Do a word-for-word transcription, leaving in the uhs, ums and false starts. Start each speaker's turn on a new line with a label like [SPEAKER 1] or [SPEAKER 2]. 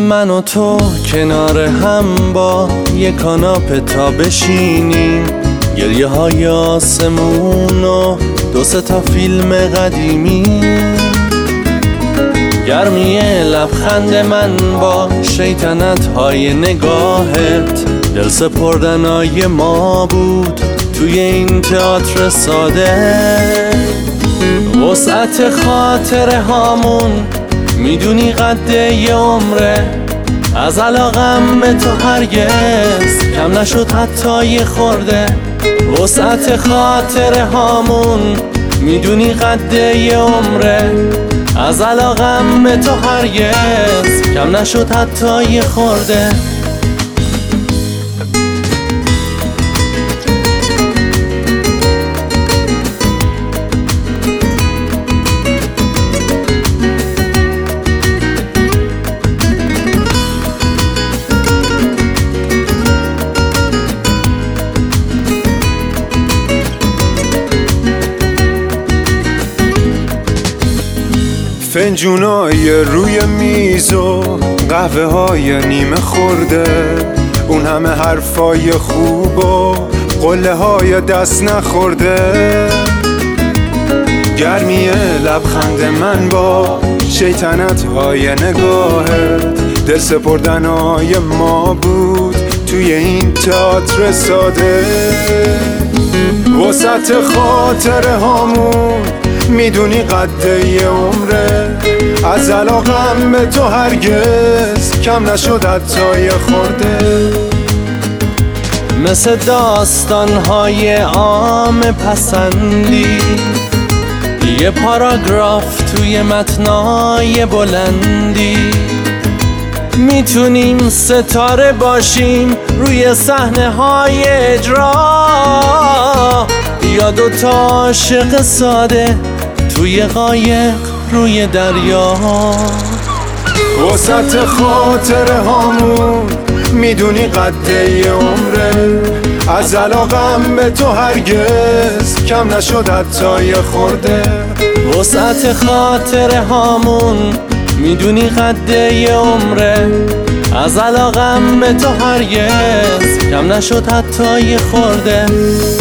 [SPEAKER 1] من و تو کنار هم با یه کاناپه تا بشینیم، گریه های آسمون و دو سه تا فیلم قدیمی، گرمی لبخند من با شیطنت های نگاهت، دل سپردنای ما بود توی این تئاتر ساده. وسعت خاطره هامون میدونی قد یه عمره، از علاقم به تو هرگز کم نشد حتی یه خورده. وسعت خاطره هامون میدونی قد یه عمره، از علاقم به تو هرگز کم نشد حتی یه خورده.
[SPEAKER 2] فنجونای روی میز و قهوه های نیمه خورده، اون همه حرفای خوب و قله های دست نخورده، گرمی لبخند من با شیطنت های نگاهت، دل سپردن های ما بود توی این تئاتر ساده. وسط خاطره هامون میدونی قد یه عمره، از علاقم به تو هرگز کم نشد حتی یه خورده.
[SPEAKER 1] مثل داستانهای عام پسندی، یه پاراگراف توی متنای بلندی، میتونیم ستاره باشیم روی صحنه های اجرا، یا دوتا عاشق ساده توی قایق روی دریا.
[SPEAKER 2] وسط خاطره هامون میدونی قد یه عمره، از علاقم به تو هرگز کم نشد حتی یه خورده.
[SPEAKER 1] وسعت خاطره هامون میدونی قد یه عمره، از علاقم به تو هرگز کم نشد حتی یه خورده.